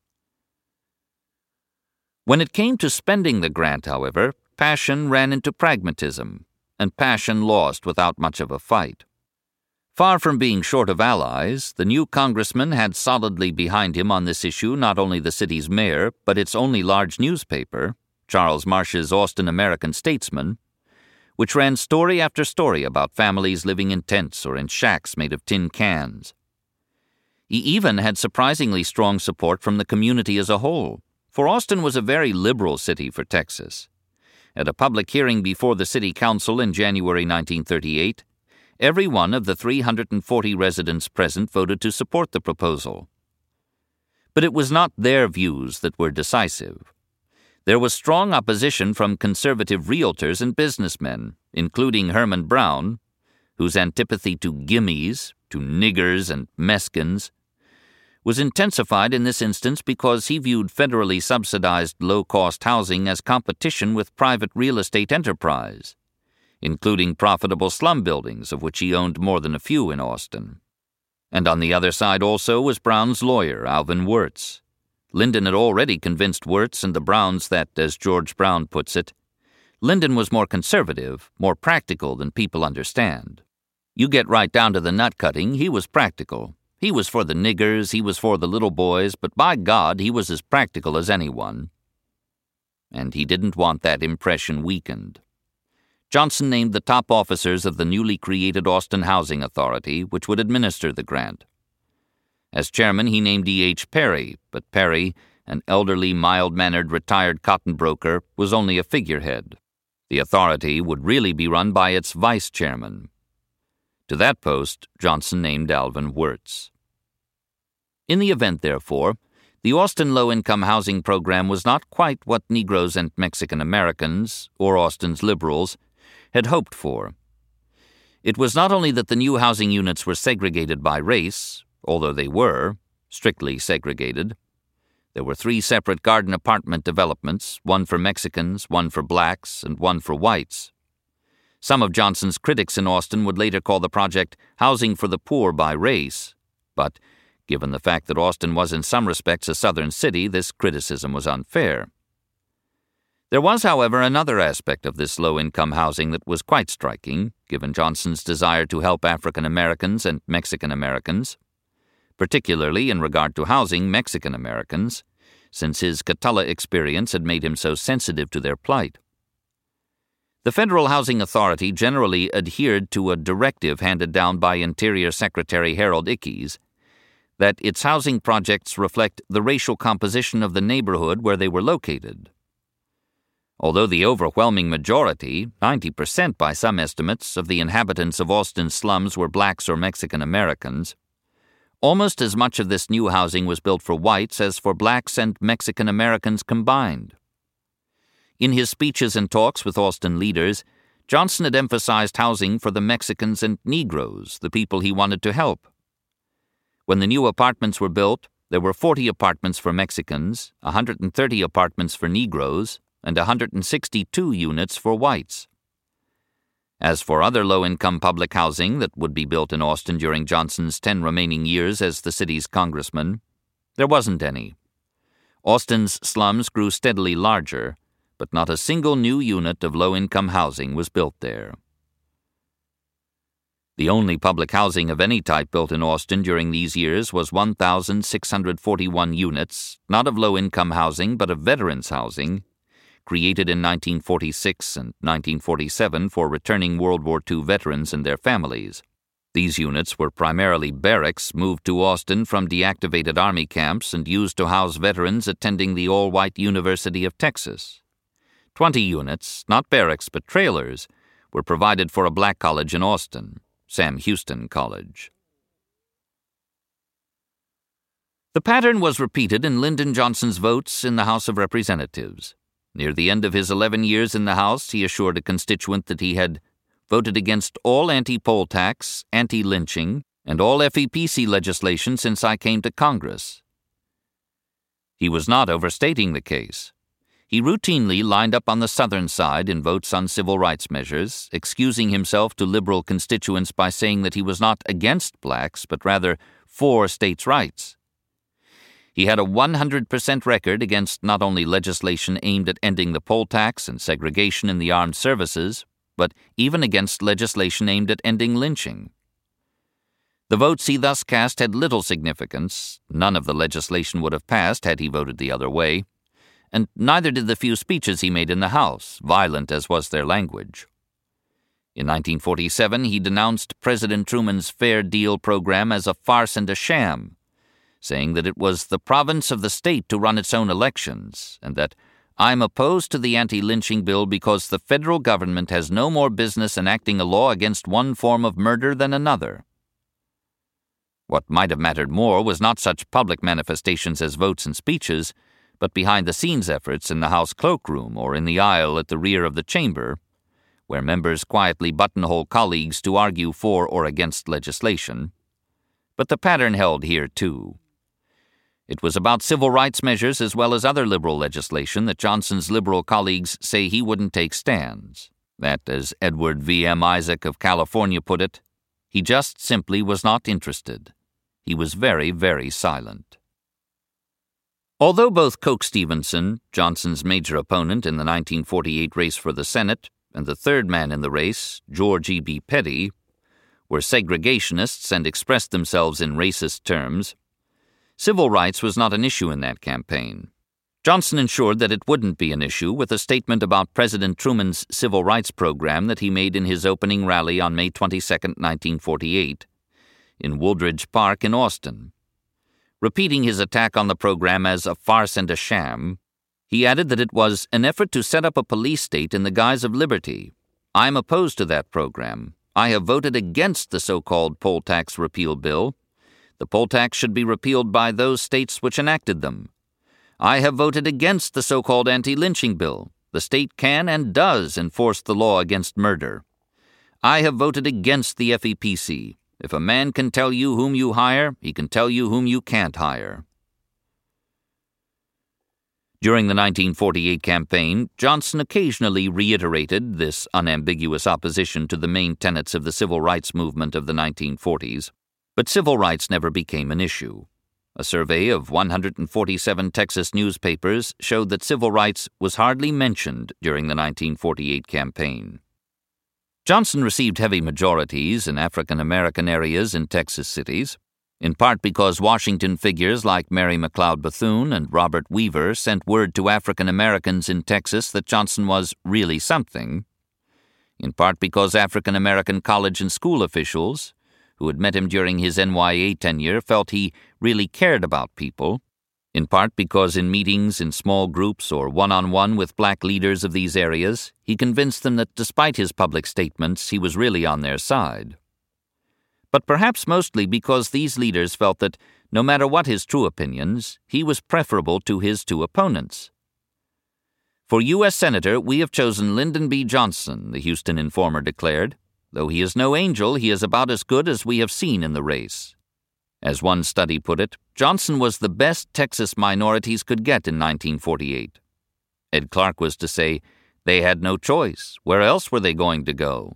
When it came to spending the grant, however, passion ran into pragmatism, and passion lost without much of a fight. Far from being short of allies, the new congressman had solidly behind him on this issue not only the city's mayor, but its only large newspaper, Charles Marsh's Austin American Statesman, which ran story after story about families living in tents or in shacks made of tin cans. He even had surprisingly strong support from the community as a whole, for Austin was a very liberal city for Texas. At a public hearing before the city council in January 1938, every one of the 340 residents present voted to support the proposal. But it was not their views that were decisive. There was strong opposition from conservative realtors and businessmen, including Herman Brown, whose antipathy to gimmies, to niggers and Mexicans, was intensified in this instance because he viewed federally subsidized low-cost housing as competition with private real estate enterprise, including profitable slum buildings, of which he owned more than a few in Austin. And on the other side also was Brown's lawyer, Alvin Wirtz. Lyndon had already convinced Wirtz and the Browns that, as George Brown puts it, Lyndon was more conservative, more practical than people understand. You get right down to the nut-cutting, he was practical. He was for the niggers, he was for the little boys, but by God, he was as practical as anyone. And he didn't want that impression weakened. Johnson named the top officers of the newly created Austin Housing Authority, which would administer the grant. As chairman, he named E.H. Perry, but Perry, an elderly, mild-mannered retired cotton broker, was only a figurehead. The authority would really be run by its vice chairman. To that post, Johnson named Alvin Wirtz. In the event, therefore, the Austin low-income housing program was not quite what Negroes and Mexican Americans, or Austin's liberals, had hoped for. It was not only that the new housing units were segregated by race, although they were strictly segregated. There were 3 separate garden apartment developments, one for Mexicans, one for blacks, and one for whites. Some of Johnson's critics in Austin would later call the project housing for the poor by race, but given the fact that Austin was in some respects a southern city, this criticism was unfair. There was, however, another aspect of this low-income housing that was quite striking, given Johnson's desire to help African Americans and Mexican Americans, particularly in regard to housing Mexican Americans, since his Catella experience had made him so sensitive to their plight. The Federal Housing Authority generally adhered to a directive handed down by Interior Secretary Harold Ickes that its housing projects reflect the racial composition of the neighborhood where they were located. Although the overwhelming majority, 90% by some estimates, of the inhabitants of Austin's slums were blacks or Mexican Americans, almost as much of this new housing was built for whites as for blacks and Mexican Americans combined. In his speeches and talks with Austin leaders, Johnson had emphasized housing for the Mexicans and Negroes, the people he wanted to help. When the new apartments were built, there were 40 apartments for Mexicans, 130 apartments for Negroes, and 162 units for whites. As for other low-income public housing that would be built in Austin during Johnson's 10 remaining years as the city's congressman, there wasn't any. Austin's slums grew steadily larger, but not a single new unit of low-income housing was built there. The only public housing of any type built in Austin during these years was 1,641 units, not of low-income housing but of veterans' housing, created in 1946 and 1947 for returning World War II veterans and their families. These units were primarily barracks moved to Austin from deactivated Army camps and used to house veterans attending the all-white University of Texas. 20 units, not barracks but trailers, were provided for a black college in Austin, Sam Houston College. The pattern was repeated in Lyndon Johnson's votes in the House of Representatives. Near the end of his 11 years in the House, he assured a constituent that he had voted against all anti-poll tax, anti-lynching, and all FEPC legislation since I came to Congress. He was not overstating the case. He routinely lined up on the Southern side in votes on civil rights measures, excusing himself to liberal constituents by saying that he was not against blacks, but rather for states' rights. He had a 100% record against not only legislation aimed at ending the poll tax and segregation in the armed services, but even against legislation aimed at ending lynching. The votes he thus cast had little significance. None of the legislation would have passed had he voted the other way, and neither did the few speeches he made in the House, violent as was their language. In 1947, he denounced President Truman's Fair Deal program as a farce and a sham, saying that it was the province of the state to run its own elections, and that I'm opposed to the anti-lynching bill because the federal government has no more business enacting a law against one form of murder than another. What might have mattered more was not such public manifestations as votes and speeches, but behind-the-scenes efforts in the House cloakroom or in the aisle at the rear of the chamber, where members quietly buttonhole colleagues to argue for or against legislation. But the pattern held here, too. It was about civil rights measures as well as other liberal legislation that Johnson's liberal colleagues say he wouldn't take stands. That, as Edward V. M. Isaac of California put it, he just simply was not interested. He was very, very silent. Although both Coke Stevenson, Johnson's major opponent in the 1948 race for the Senate, and the third man in the race, George E.B. Petty, were segregationists and expressed themselves in racist terms, civil rights was not an issue in that campaign. Johnson ensured that it wouldn't be an issue with a statement about President Truman's civil rights program that he made in his opening rally on May 22, 1948, in Wooldridge Park in Austin. Repeating his attack on the program as a farce and a sham, he added that it was an effort to set up a police state in the guise of liberty. "I am opposed to that program. I have voted against the so-called poll tax repeal bill. The poll tax should be repealed by those states which enacted them. I have voted against the so-called anti-lynching bill. The state can and does enforce the law against murder. I have voted against the FEPC. If a man can tell you whom you hire, he can tell you whom you can't hire." During the 1948 campaign, Johnson occasionally reiterated this unambiguous opposition to the main tenets of the civil rights movement of the 1940s, but civil rights never became an issue. A survey of 147 Texas newspapers showed that civil rights was hardly mentioned during the 1948 campaign. Johnson received heavy majorities in African American areas in Texas cities, in part because Washington figures like Mary McLeod Bethune and Robert Weaver sent word to African Americans in Texas that Johnson was really something, in part because African American college and school officials who had met him during his NYA tenure felt he really cared about people, in part because in meetings in small groups or one-on-one with black leaders of these areas, he convinced them that despite his public statements, he was really on their side. But perhaps mostly because these leaders felt that, no matter what his true opinions, he was preferable to his two opponents. "For U.S. Senator, we have chosen Lyndon B. Johnson," the Houston Informer declared. "Though he is no angel, he is about as good as we have seen in the race." As one study put it, Johnson was the best Texas minorities could get in 1948. Ed Clark was to say, "They had no choice. Where else were they going to go?"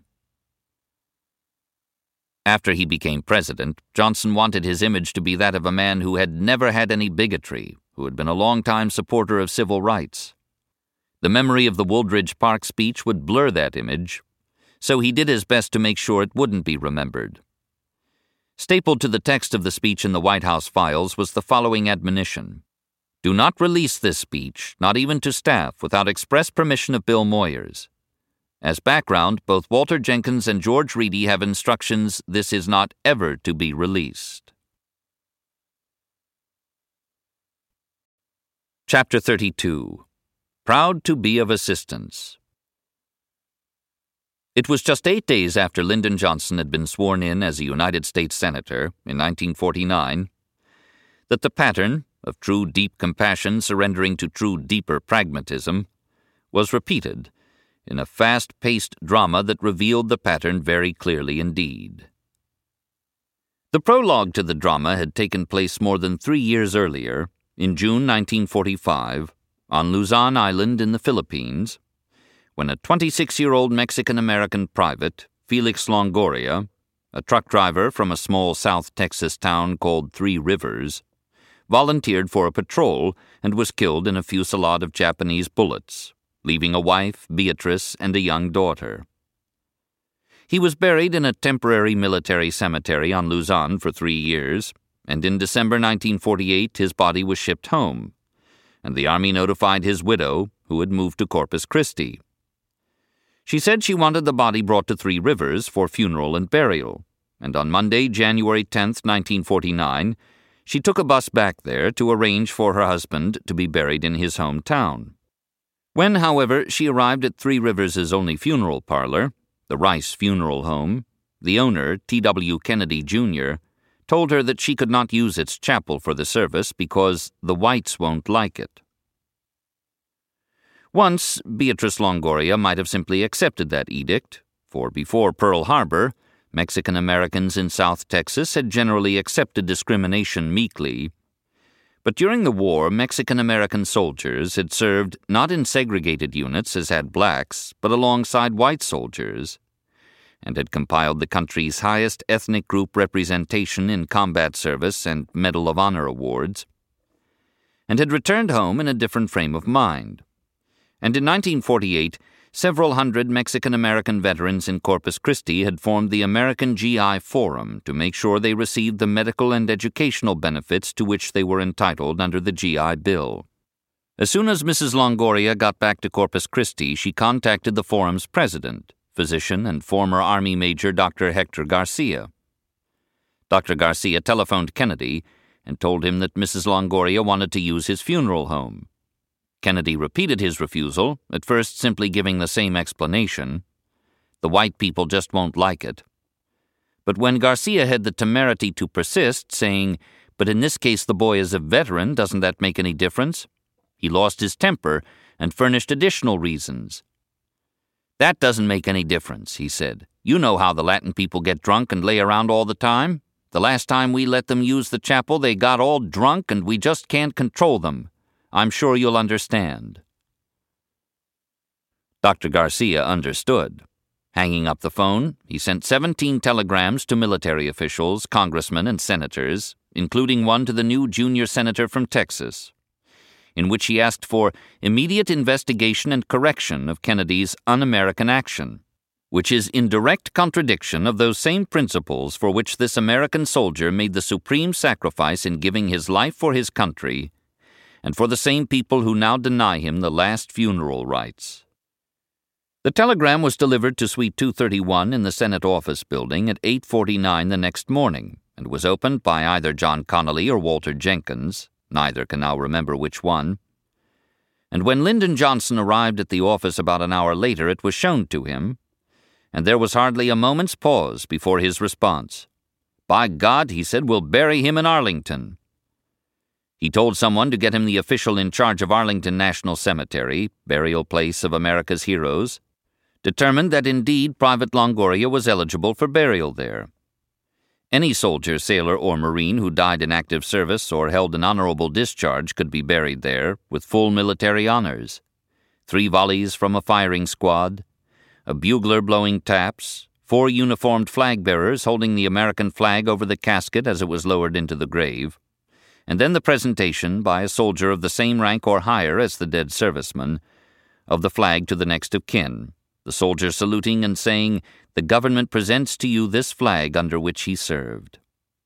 After he became president, Johnson wanted his image to be that of a man who had never had any bigotry, who had been a longtime supporter of civil rights. The memory of the Wooldridge Park speech would blur that image, so he did his best to make sure it wouldn't be remembered. Stapled to the text of the speech in the White House files was the following admonition: "Do not release this speech, not even to staff, without express permission of Bill Moyers. As background, both Walter Jenkins and George Reedy have instructions this is not ever to be released." Chapter 32. Proud to be of Assistance. It was just 8 days after Lyndon Johnson had been sworn in as a United States Senator in 1949 that the pattern of true deep compassion surrendering to true deeper pragmatism was repeated in a fast-paced drama that revealed the pattern very clearly indeed. The prologue to the drama had taken place more than 3 years earlier, in June 1945, on Luzon Island in the Philippines, when a 26-year-old Mexican-American private, Felix Longoria, a truck driver from a small South Texas town called Three Rivers, volunteered for a patrol and was killed in a fusillade of Japanese bullets, leaving a wife, Beatrice, and a young daughter. He was buried in a temporary military cemetery on Luzon for 3 years, and in December 1948 his body was shipped home, and the Army notified his widow, who had moved to Corpus Christi. She said she wanted the body brought to Three Rivers for funeral and burial, and on Monday, January 10, 1949, she took a bus back there to arrange for her husband to be buried in his hometown. When, however, she arrived at Three Rivers' only funeral parlor, the Rice Funeral Home, the owner, T.W. Kennedy, Jr., told her that she could not use its chapel for the service because the whites won't like it. Once, Beatrice Longoria might have simply accepted that edict, for before Pearl Harbor, Mexican Americans in South Texas had generally accepted discrimination meekly. But during the war, Mexican American soldiers had served not in segregated units as had blacks, but alongside white soldiers, and had compiled the country's highest ethnic group representation in combat service and Medal of Honor awards, and had returned home in a different frame of mind. And in 1948, several hundred Mexican-American veterans in Corpus Christi had formed the American GI Forum to make sure they received the medical and educational benefits to which they were entitled under the GI Bill. As soon as Mrs. Longoria got back to Corpus Christi, she contacted the forum's president, physician and former Army Major Dr. Hector Garcia. Dr. Garcia telephoned Kennedy and told him that Mrs. Longoria wanted to use his funeral home. Kennedy repeated his refusal, at first simply giving the same explanation. The white people just won't like it. But when Garcia had the temerity to persist, saying, "But in this case the boy is a veteran, doesn't that make any difference?" he lost his temper and furnished additional reasons. "That doesn't make any difference," he said. "You know how the Latin people get drunk and lay around all the time. The last time we let them use the chapel, they got all drunk and we just can't control them. I'm sure you'll understand." Dr. Garcia understood. Hanging up the phone, he sent 17 telegrams to military officials, congressmen, and senators, including one to the new junior senator from Texas, in which he asked for immediate investigation and correction of Kennedy's un-American action, which is in direct contradiction of those same principles for which this American soldier made the supreme sacrifice in giving his life for his country, and for the same people who now deny him the last funeral rites. The telegram was delivered to Suite 231 in the Senate Office Building at 8:49 the next morning, and was opened by either John Connally or Walter Jenkins. Neither can now remember which one. And when Lyndon Johnson arrived at the office about an hour later, it was shown to him, and there was hardly a moment's pause before his response. "By God," he said, "we'll bury him in Arlington." He told someone to get him the official in charge of Arlington National Cemetery, burial place of America's heroes, determined that indeed Private Longoria was eligible for burial there. Any soldier, sailor, or Marine who died in active service or held an honorable discharge could be buried there with full military honors. 3 volleys from a firing squad, a bugler blowing taps, 4 uniformed flag-bearers holding the American flag over the casket as it was lowered into the grave, and then the presentation by a soldier of the same rank or higher as the dead serviceman of the flag to the next of kin, the soldier saluting and saying, "The government presents to you this flag under which he served."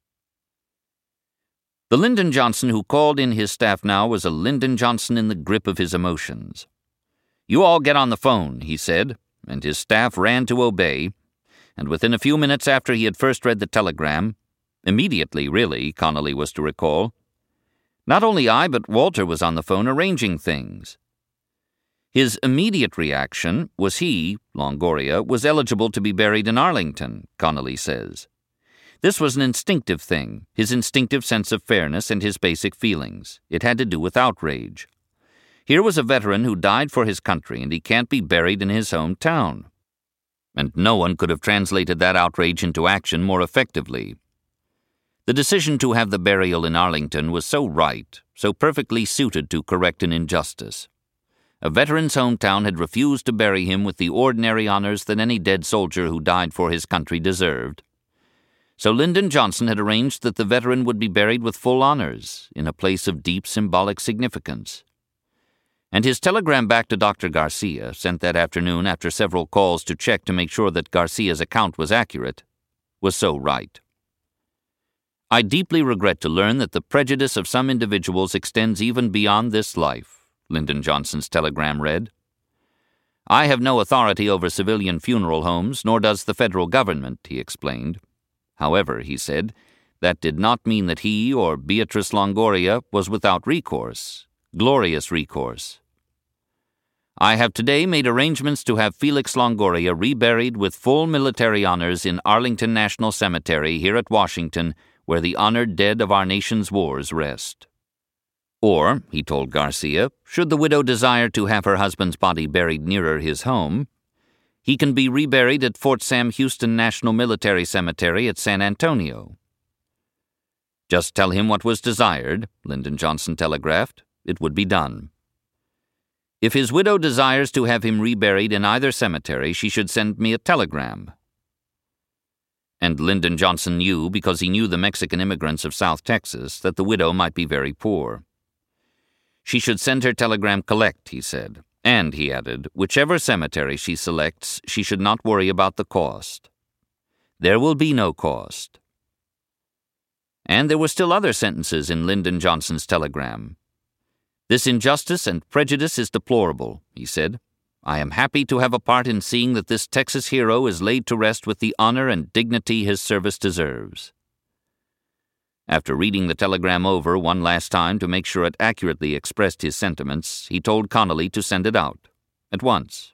The Lyndon Johnson who called in his staff now was a Lyndon Johnson in the grip of his emotions. "You all get on the phone," he said, and his staff ran to obey, and within a few minutes after he had first read the telegram, immediately, really, Connally was to recall, not only I but Walter was on the phone arranging things. His immediate reaction was he, Longoria, was eligible to be buried in Arlington, Connally says. This was an instinctive thing, his instinctive sense of fairness and his basic feelings. It had to do with outrage. Here was a veteran who died for his country, and he can't be buried in his hometown. And no one could have translated that outrage into action more effectively. The decision to have the burial in Arlington was so right, so perfectly suited to correct an injustice. A veteran's hometown had refused to bury him with the ordinary honors that any dead soldier who died for his country deserved. So Lyndon Johnson had arranged that the veteran would be buried with full honors, in a place of deep symbolic significance. And his telegram back to Dr. Garcia, sent that afternoon after several calls to check to make sure that Garcia's account was accurate, was so right. "I deeply regret to learn that the prejudice of some individuals extends even beyond this life," Lyndon Johnson's telegram read. "I have no authority over civilian funeral homes, nor does the federal government," he explained. However, he said, that did not mean that he or Beatrice Longoria was without recourse, glorious recourse. "I have today made arrangements to have Felix Longoria reburied with full military honors in Arlington National Cemetery here at Washington, where the honored dead of our nation's wars rest." Or, he told Garcia, should the widow desire to have her husband's body buried nearer his home, he can be reburied at Fort Sam Houston National Military Cemetery at San Antonio. Just tell him what was desired, Lyndon Johnson telegraphed. It would be done. If his widow desires to have him reburied in either cemetery, she should send me a telegram. And Lyndon Johnson knew, because he knew the Mexican immigrants of South Texas, that the widow might be very poor. She should send her telegram collect, he said, and, he added, whichever cemetery she selects, she should not worry about the cost. There will be no cost. And there were still other sentences in Lyndon Johnson's telegram. "This injustice and prejudice is deplorable," he said. "I am happy to have a part in seeing that this Texas hero is laid to rest with the honor and dignity his service deserves." After reading the telegram over one last time to make sure it accurately expressed his sentiments, he told Connolly to send it out, at once.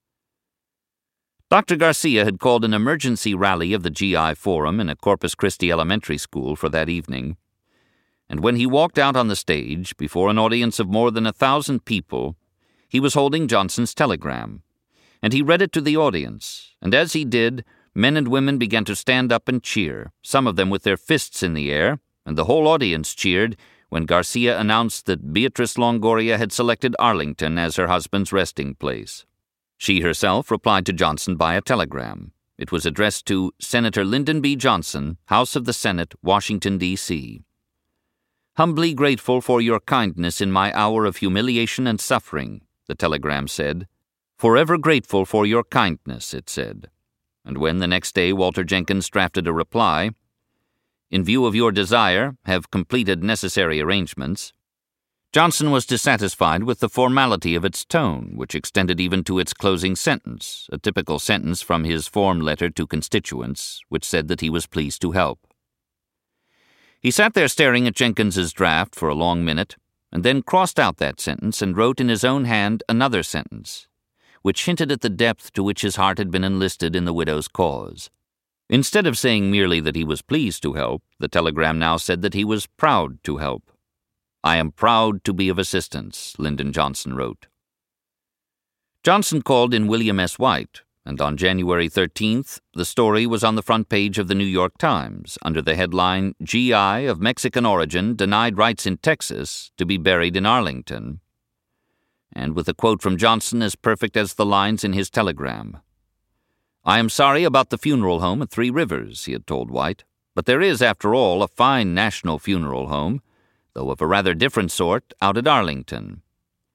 Dr. Garcia had called an emergency rally of the GI Forum in a Corpus Christi elementary school for that evening, and when he walked out on the stage before an audience of more than 1,000 people, he was holding Johnson's telegram, and he read it to the audience, and as he did, men and women began to stand up and cheer, some of them with their fists in the air, and the whole audience cheered when Garcia announced that Beatrice Longoria had selected Arlington as her husband's resting place. She herself replied to Johnson by a telegram. It was addressed to Senator Lyndon B. Johnson, House of the Senate, Washington, D.C. "Humbly grateful for your kindness in my hour of humiliation and suffering," the telegram said. "Forever grateful for your kindness," it said. And when the next day Walter Jenkins drafted a reply, "In view of your desire, have completed necessary arrangements," Johnson was dissatisfied with the formality of its tone, which extended even to its closing sentence, a typical sentence from his form letter to constituents, which said that he was pleased to help. He sat there staring at Jenkins's draft for a long minute, and then crossed out that sentence and wrote in his own hand another sentence, which hinted at the depth to which his heart had been enlisted in the widow's cause. Instead of saying merely that he was pleased to help, the telegram now said that he was proud to help. "I am proud to be of assistance," Lyndon Johnson wrote. Johnson called in William S. White, and on January 13th, the story was on the front page of the New York Times under the headline, "GI of Mexican Origin Denied Rights in Texas to be Buried in Arlington," and with a quote from Johnson as perfect as the lines in his telegram. "I am sorry about the funeral home at Three Rivers," he had told White, "but there is, after all, a fine national funeral home, though of a rather different sort, out at Arlington.